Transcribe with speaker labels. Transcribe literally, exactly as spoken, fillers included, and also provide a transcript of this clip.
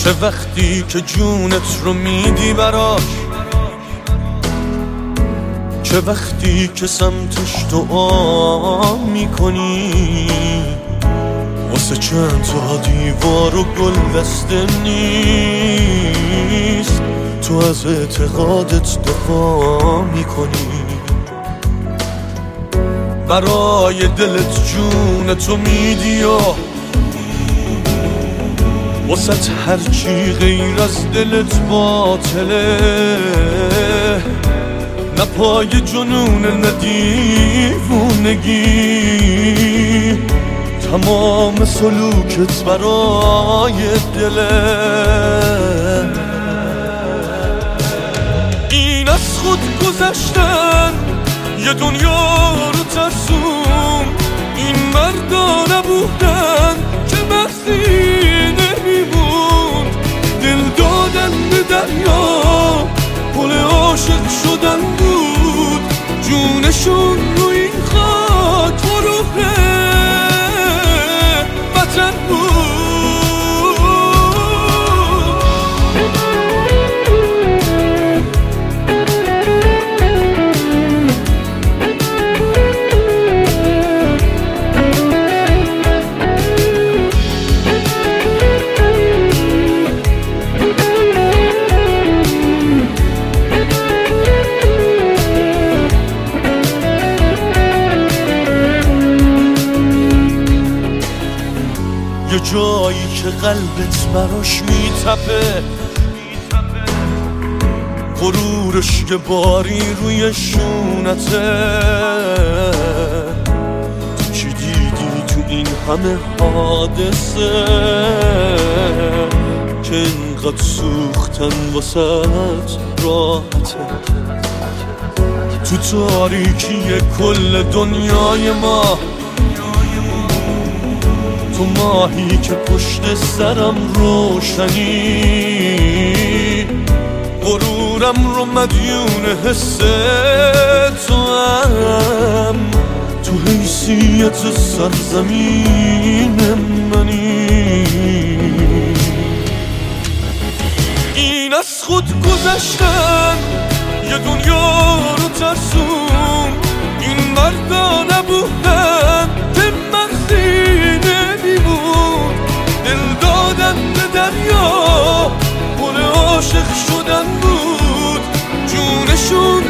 Speaker 1: چه وقتی که جونت رو میدی براش، چه وقتی که سمتش دعا میکنی، واسه چند تا دیوار و گل دسته نیست، تو از اعتقادت دفاع میکنی، برای دلت جونتو میدی و واسه هرچی غیر از دلت باطله، نه پای جنون نه دیوونگی، تمام سلوکت برای دله. این از خود گذشتن یه دنیا رو ترسون، این مردا نبودن که مخزی نمیموند، دل دادن به دریا پل عاشق شدن بود، جونشون رو این خاک غروب وطن بود. یه جایی که قلبت براش میتپه، غرورش یه باری روی شونته، تو چی دیدی تو این همه حادثه که اینقدر سوختن واسط راحته، تو تاریکی کل دنیای ما، تو ماهی که پشت سرم روشنی، غرورم رو مدیون حس تو هم، تو حیثیت سرزمین منی. این از خود گذشتن یه دنیا رو ترسون، این مردا نبودن که مخزی نمیمون، دل دادن به دریا پل عاشق شدن بود، جونشون